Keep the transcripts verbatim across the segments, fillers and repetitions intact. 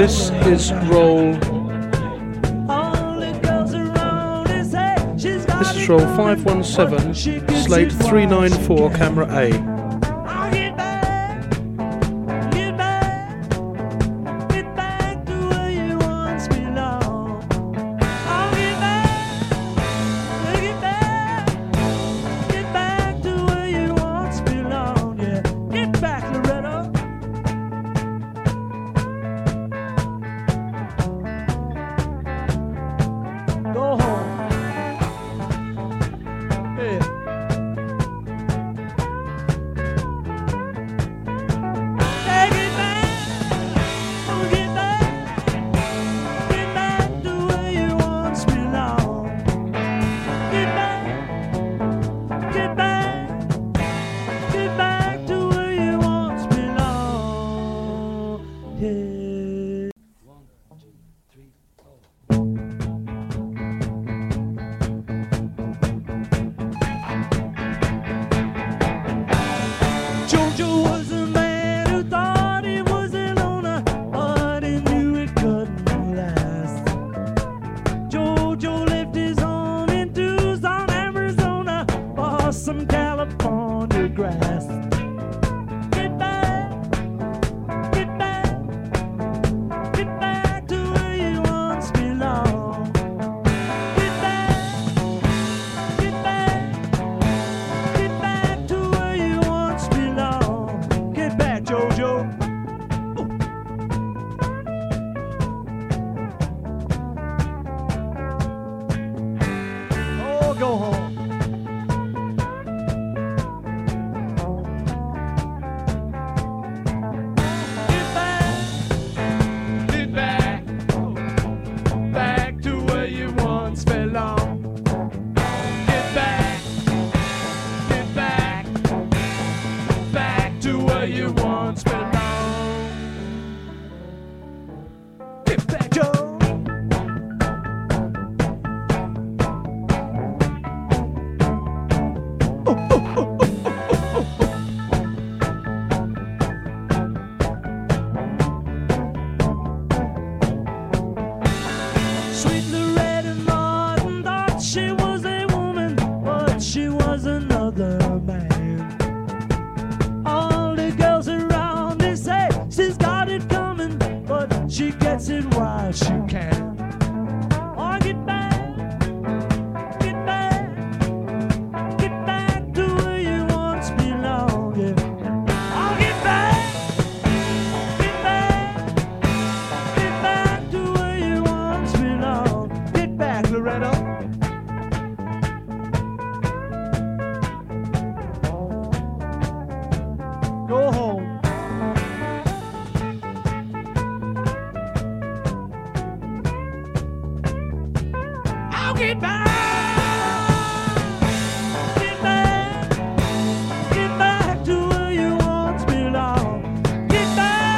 This is roll. This is roll five one seven, slate three nine four, camera A. Some California grass. Get back, get back, get back to where you once belonged. Get back, get back, get back to where you once belonged. Get back, JoJo. Oh, go home. She gets it while she can. Oh, get back, get back, get back to where you once belonged. Yeah. Oh, get back, get back, get back to where you once belonged. Get back, Loretta. Go home. Get back, get back, get back to where you once belonged. Get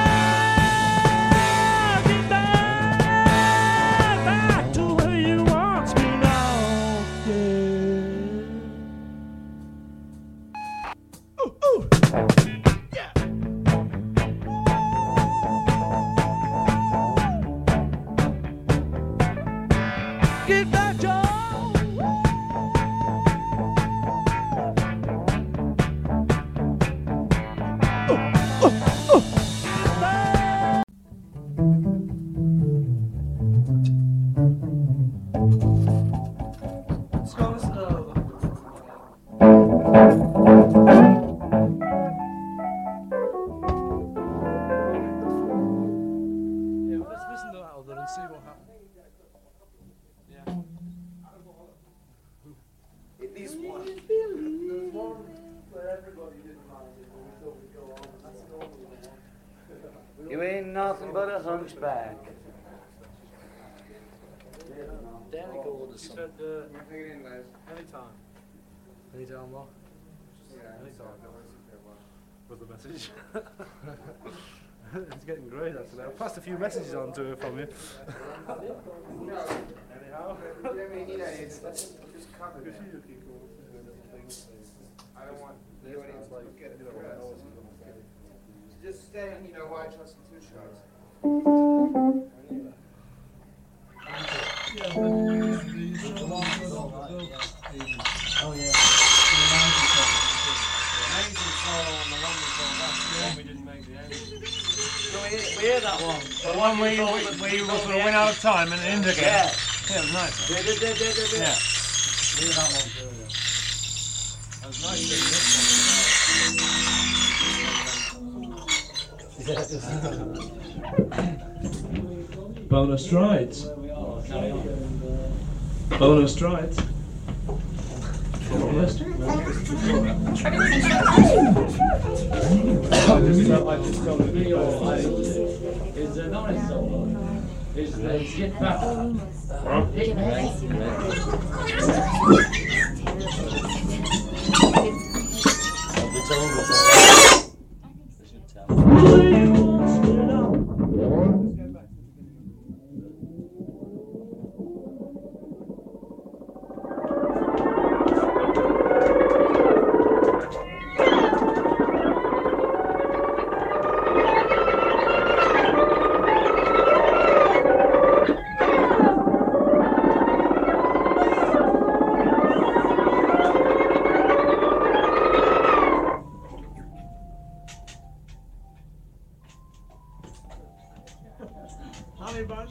back, get back, back to where you once belonged. Yeah. Ooh, ooh. Yeah. Get back, Joe. See what happens. Yeah. At least one. There's one where everybody didn't mind it, but we thought we'd go on, and that's the normal one. You ain't nothing but a hunchback. Danny Gold is She said, uh, take it in, guys. anytime. Anytime, what? Yeah, anytime. Was the message? It's getting great actually. I've passed a few messages on to her from you. Anyhow. I mean, you know, it's just covered. I don't want the audience to get it. Just stay, you know, why trust in two shots. Oh yeah. Amazing solo on the one before that. The one we didn't make the end. So we, we hear that one. The one where you, where you sort of went out of time and in again. Yeah. Yeah, it was nice. Yeah, yeah, yeah, yeah, yeah. Yeah. We hear that one too. It was nice doing this one. Bonus rides. Bonus rides. Bonus. Is a nice solo. Is let's get back. Get back. The tone was all. I should tell. Honey bun.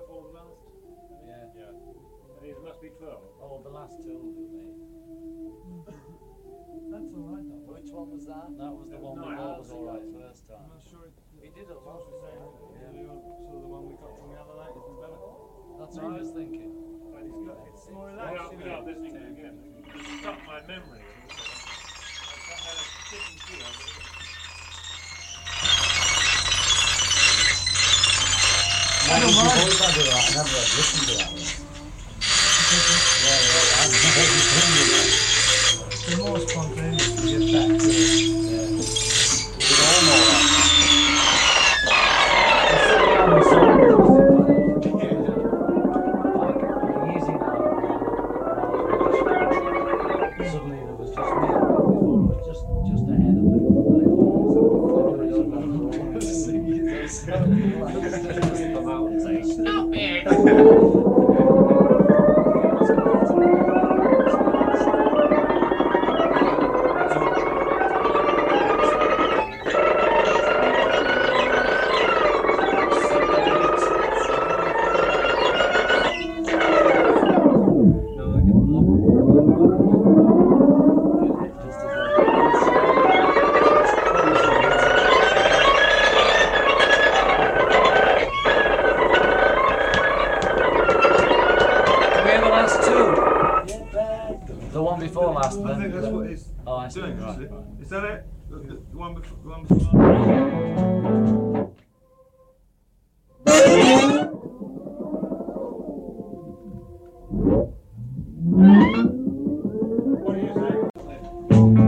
Oh, the last two will be. That's all right, though. Which one was that? That was the one we thought was alright first time. I'm not sure. It, He did a lot. Josh was saying, yeah. So the one we got from the other night isn't better. That's what I was thinking. But it's got, it's more Without, relaxed. isn't without it? listening to it again, it stuck my memory. I had a sticking feel. I don't mind. I do that. I never had listened to that one. Yeah, yeah, I've never listened to that. The more spontaneous to get back to it. Yeah. We all know that. It's sitting on the song. Like, easy now. Suddenly there was just me. Before it was just, just ahead of me. Stop it! The one before last, I then. think that's what it's Oh, I see. doing, Right. actually. Is that it? The, the, the one before, the one before. What do you say?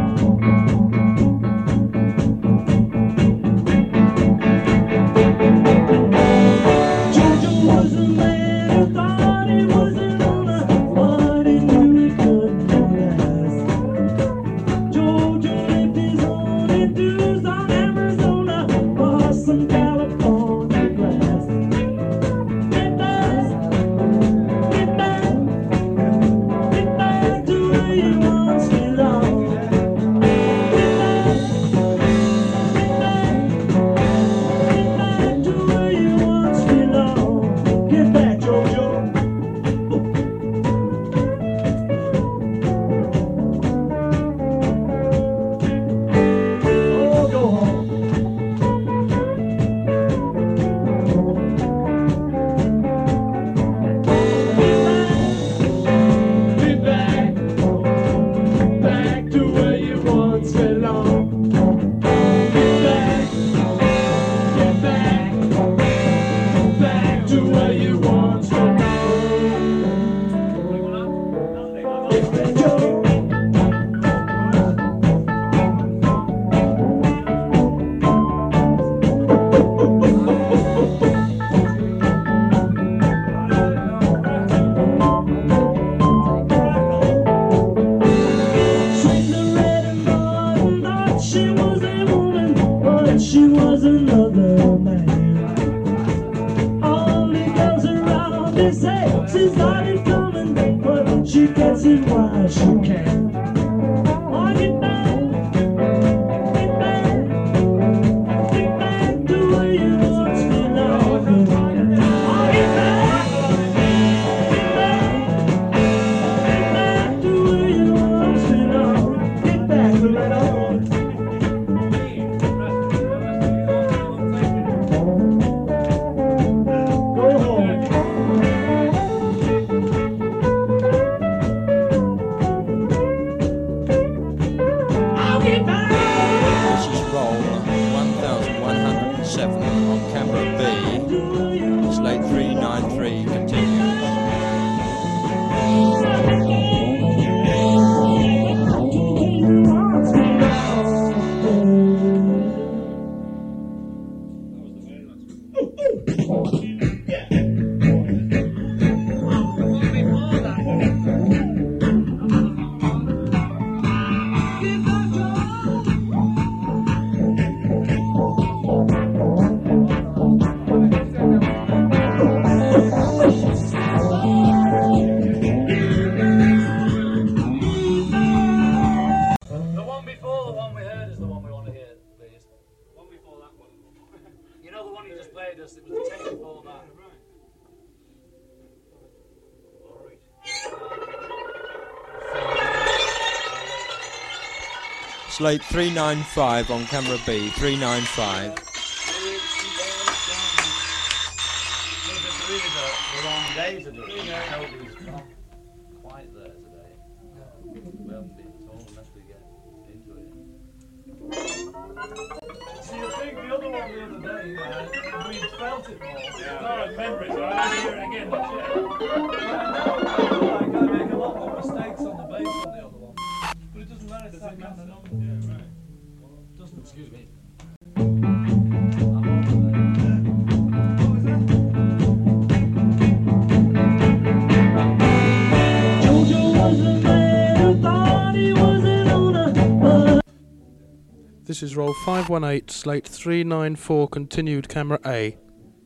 Jojo was a man who thought he was an owner, but he knew he couldn't last. Jojo lived his own enthuse on Arizona, or some California grass. Get back, get back, get back to where you once belonged. Get back, get back, get back to where you once belonged. Get back, Jojo. Oh, go home. Get back, back to where you once belonged. Get back, get back, back to where you once belonged. Joe. She's a red and thought she was a woman, but she was another man. All the girls around they say she's got it coming, but she gets it while she can. Oh, get back, get back, get back to where you once belonged. Oh, get back, get back, get back to where you once belonged. Get back to where you go home. I'll get back. This is roll one thousand one hundred seven on camera B. Slate three nine three continues. The one before the one we heard is the one we want to hear, please. One before that one. You know the one you just played us, it was the tape before that. Alright. Slate three nine five on camera B, three nine five. Was it really the, the wrong day to do it? Nobody's not quite there today. We haven't been told unless we get into it. See, I think the other one the other day, uh, we felt it more. Yeah, I remember it, so I don't hear it again. Not yet. Like, I make a lot more mistakes on the bass on the other one. But it doesn't matter, it's that kind of number. Yeah, right. Doesn't, excuse me. This is roll five one eight, slate three nine four, continued, camera A.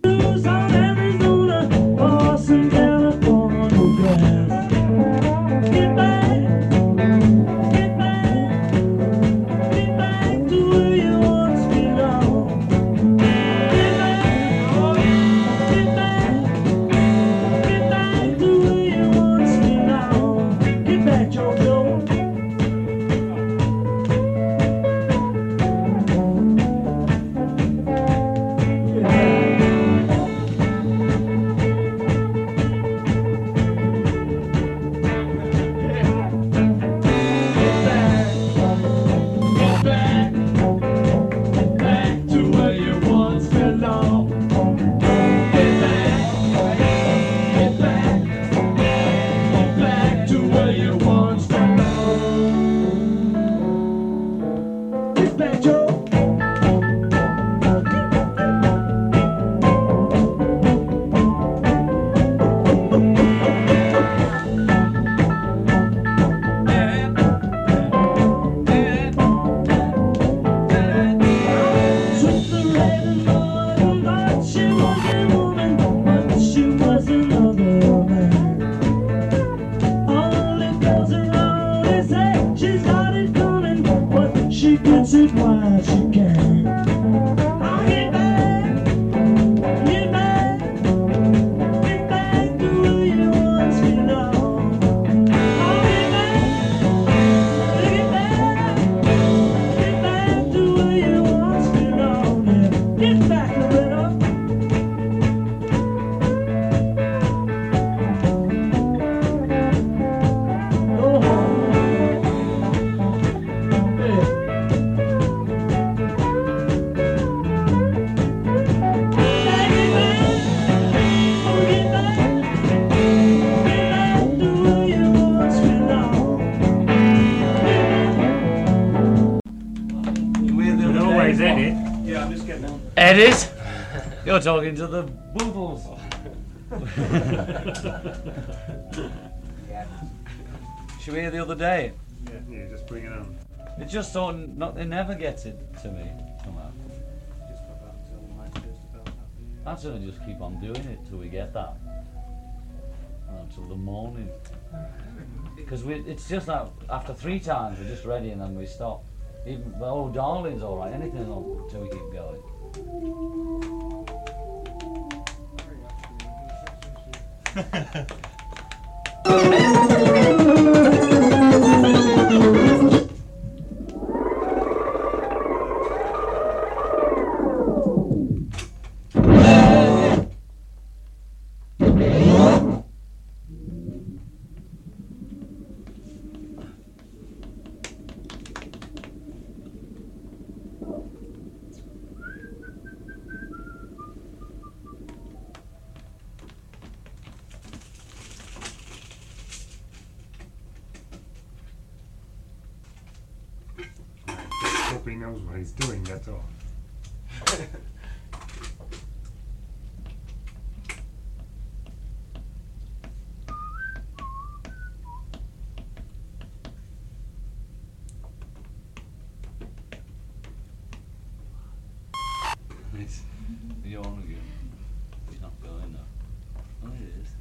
Edit? You're talking to the boodles. Should we hear the other day? Yeah, yeah, just bring it on. It just don't, not, it never gets it to me somehow. Just pop out until the night's just about happening. That's gonna just keep on doing it till we get that. Until the morning. Because we, it's just that after three times we're just ready and then we stop. Even, oh, darling's alright, anything until we keep going. Hope he knows what he's doing, that's all. It's, you're on again. He's not going though. Oh, it is.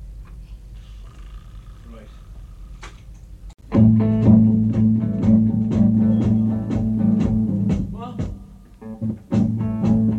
Right. Well,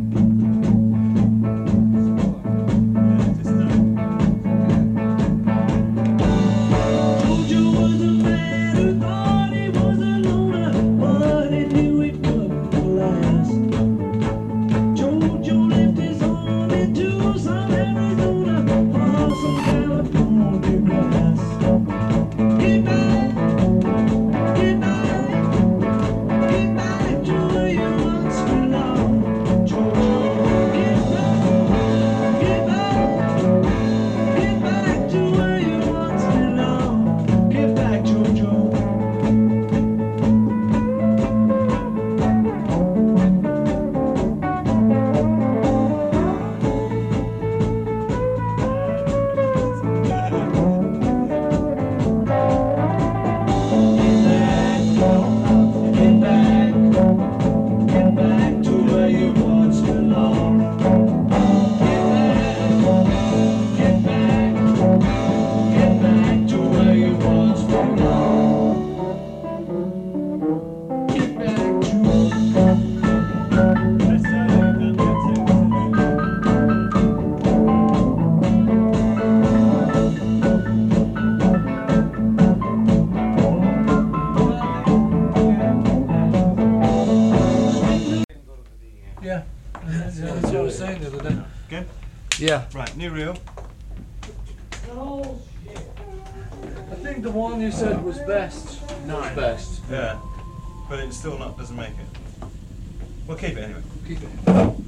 Yeah. Right, new reel. I think the one you said was best. Nine. Best. Yeah. But it still not doesn't make it. We'll keep it anyway. Keep it.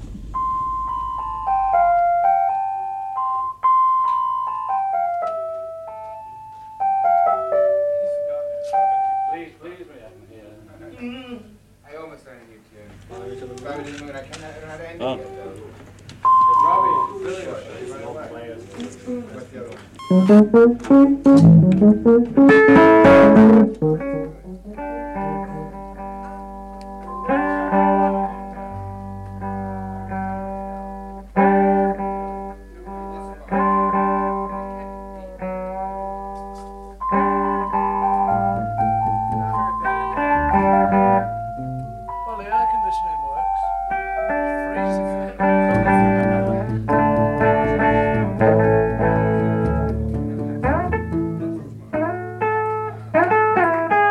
Please, please, me, I can hear. I almost learned a new tune. Probably didn't know when I came out, I don't know how to end Oh. it yet though. Robbie, brilliant. What's the other one? Well, the air conditioning works. Freezing.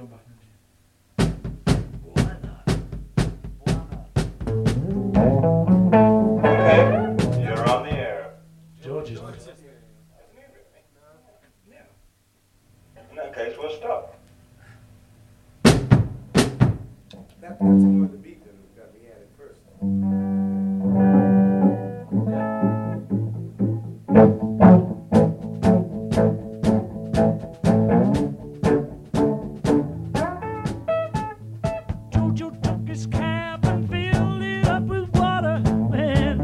Okay, you're on the air. George is not. In that case, we'll stop. That part's more the beat than got me added first. Jojo took his cab and filled it up with water, man.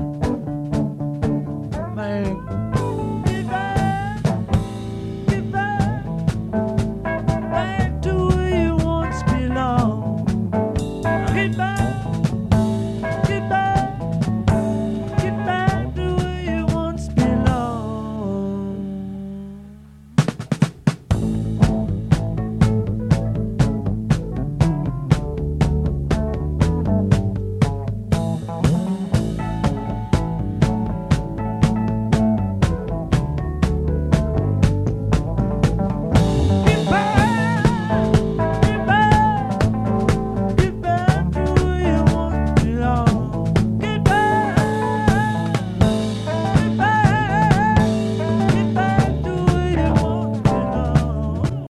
Man, get back, get back, back to where you once belonged. Get back, get back, get back to where you once belonged. Get back, get back, get back to where you once belonged. Get back, get back, get back to where you once belonged.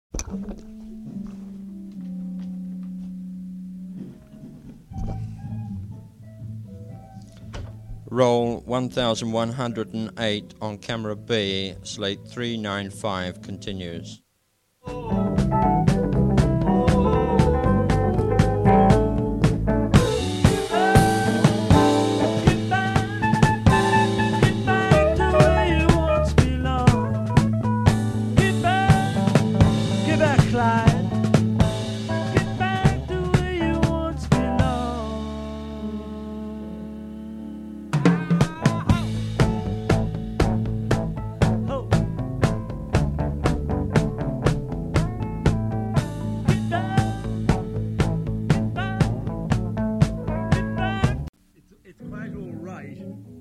Roll one thousand one hundred eight on camera B, slate three nine five continues. Get back, get back to where you once belonged. Get back, get back, Clyde. Get back to where you once belonged. Oh. Get back, get back, get back. It's, it's quite all right.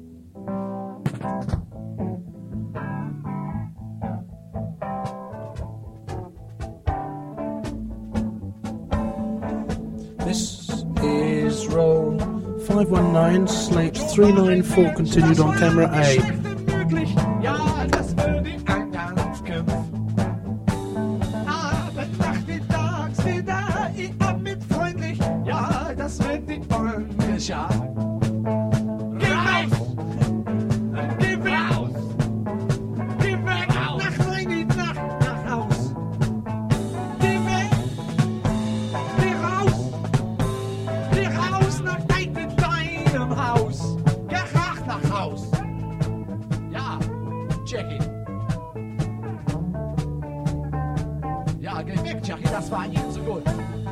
This is roll five one nine, slate three nine four, continued on camera A. Möglich, ja, das würde ich Eingangskämpfen. Aber nachmittags wieder, ich hab mit freundlich, ja, das wird die ordentlich, ja. Geh weg! Geh weg! Geh weg! Nach rein, nach, nach Haus! Geh weg! Geh raus! Geh raus nach deinem, deinem Haus! Geh raus nach Haus! Ja, Jackie. Ja, geh weg, Jackie, das war Ihnen so gut.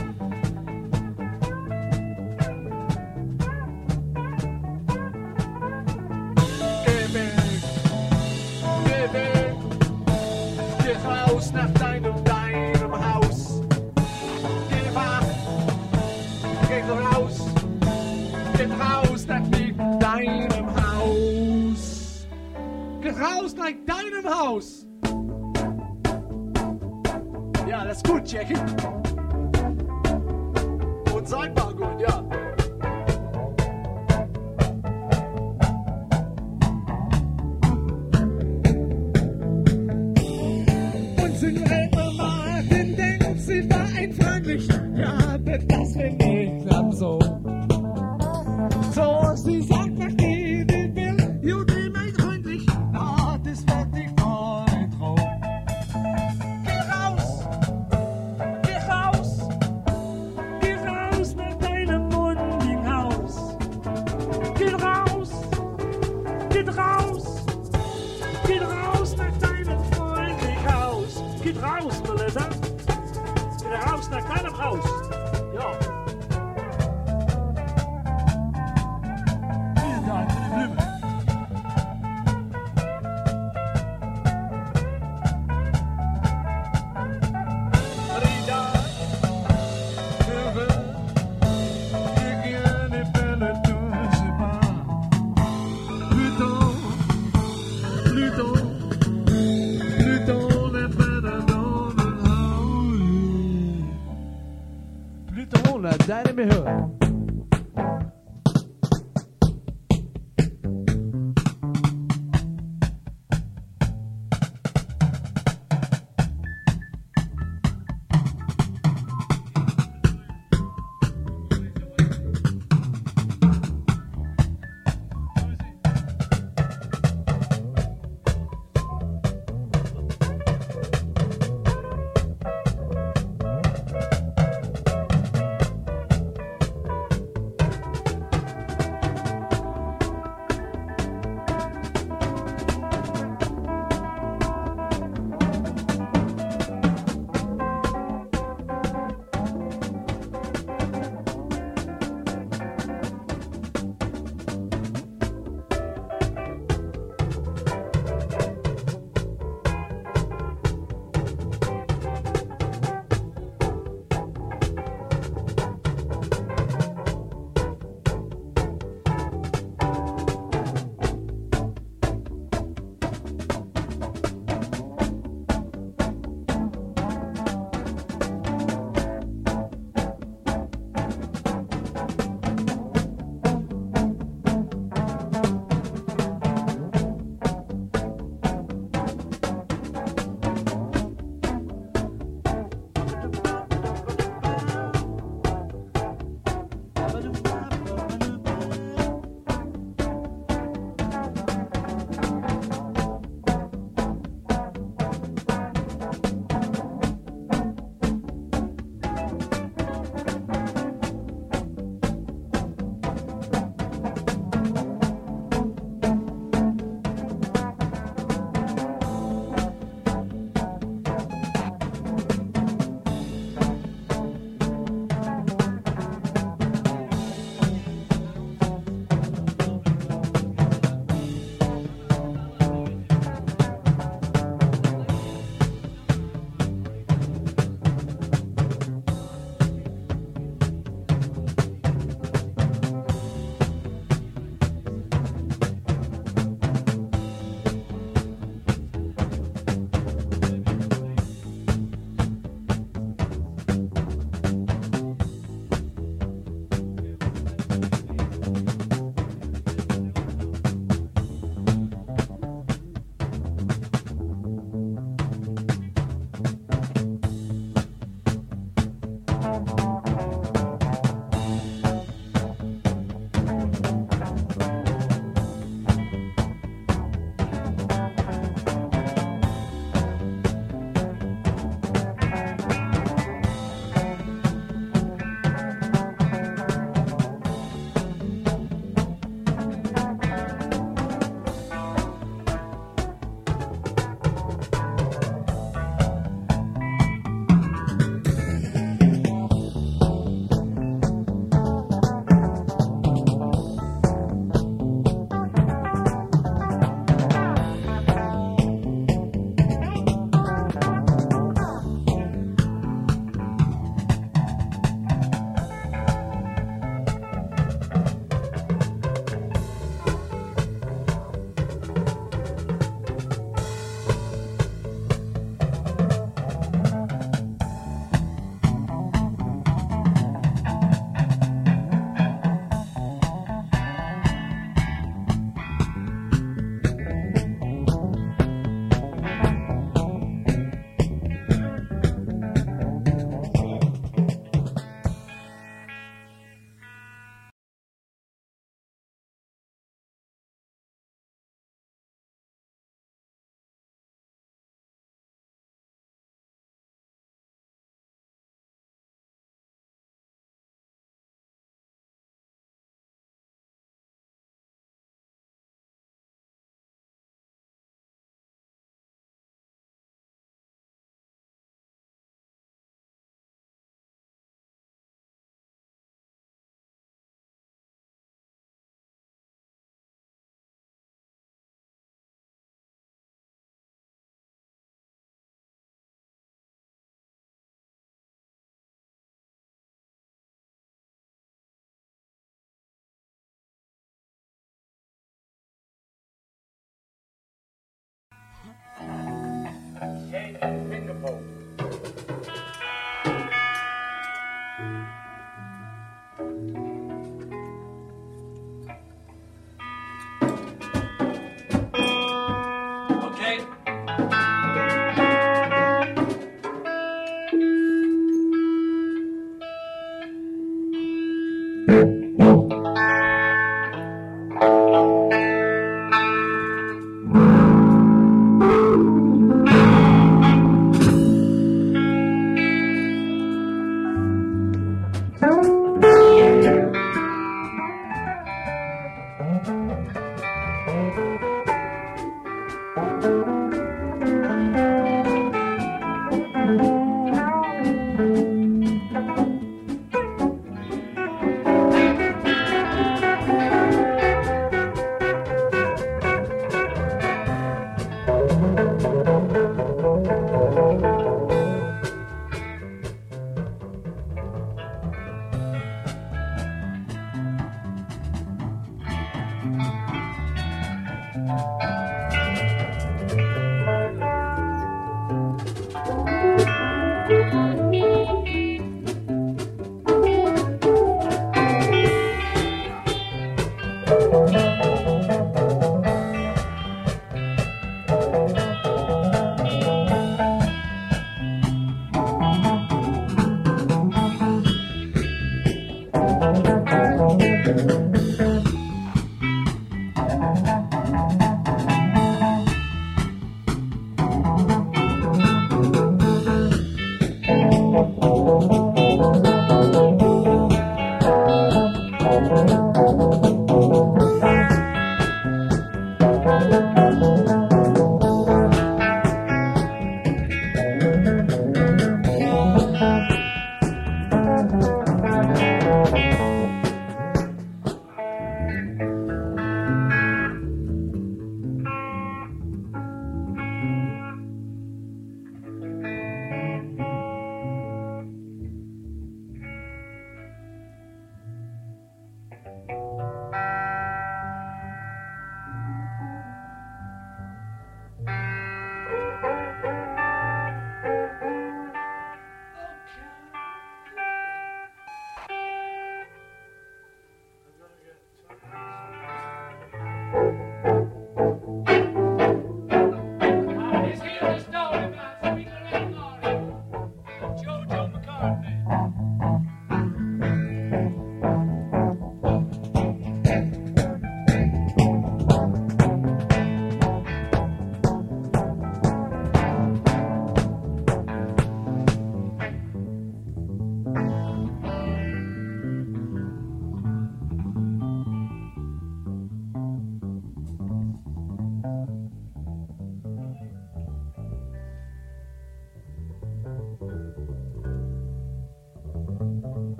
Geh weg, geh weg, geh raus nach deinem, deinem Haus. Geh weg, geh raus, geh raus nach deinem Haus. Geh raus nach deinem Haus. Ja, das ist gut, Jackie. Und sagbar gut, ja. Und sind Rentnermarken, denkt sie war ein freundlich. Ja, das wird nicht ab so. So, sie sagt nach dir, die will, Judy, mein freundlich. Ja, das wird dich nicht drauf. Geh raus, geh raus, geh raus nach deinem mundigen Haus. Geh raus, geh raus, geh raus nach deinem freundlichen Haus. Geh raus right in my hood.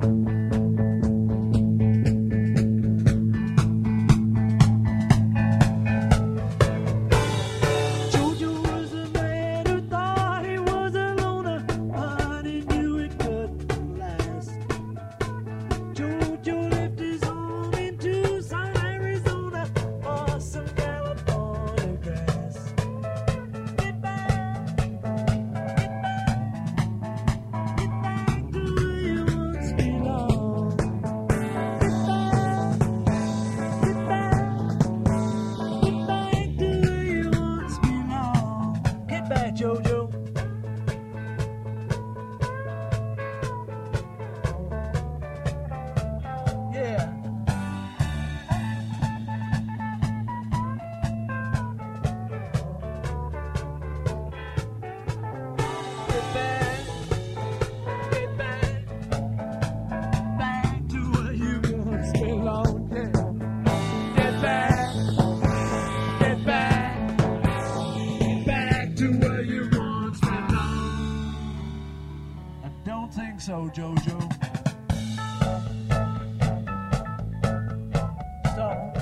Jojo was a man who thought he was a loner, but he knew it couldn't last. Jojo left his home in Tucson, Arizona, for some California grass. Get back, get back, get back to where you once belonged. Get back, get back, get back to where you once belonged. Get back, Jojo. Yeah. Get back, get back, back to where you once belonged. Yeah. Get back, get back, back to where you once belonged. I don't think so, Jojo. Stop.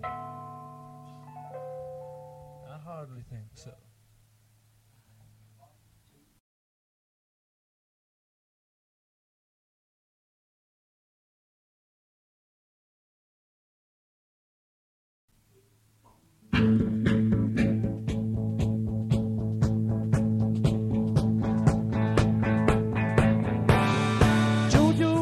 I hardly think so. Jojo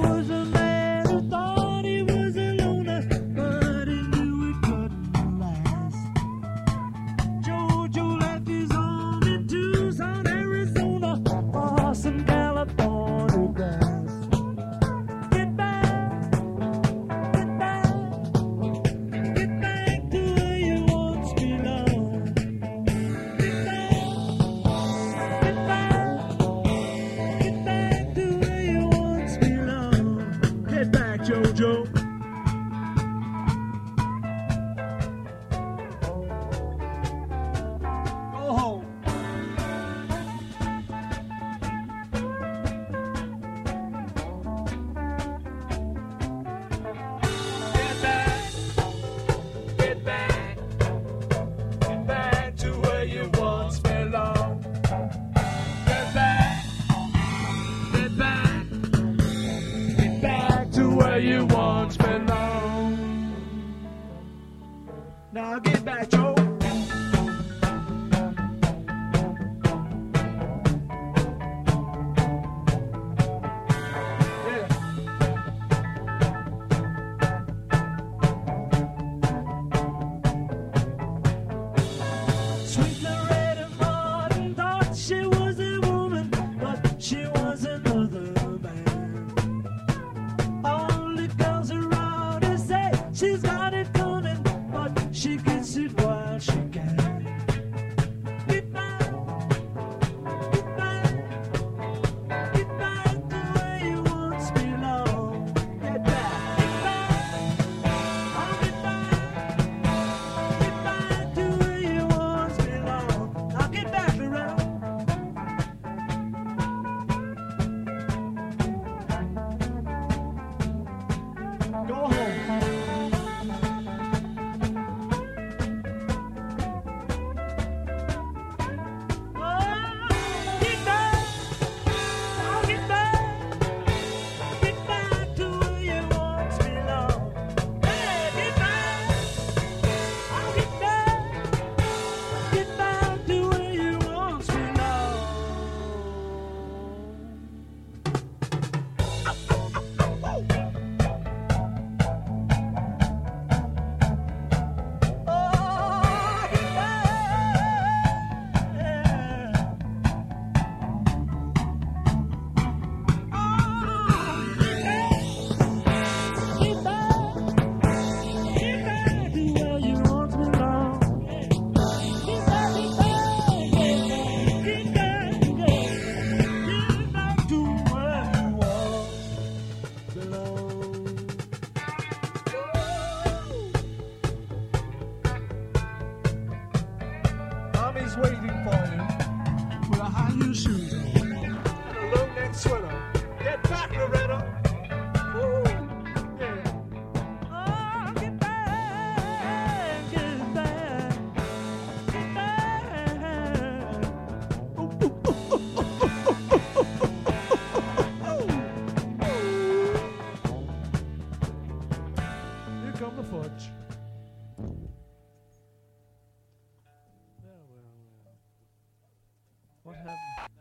What happened?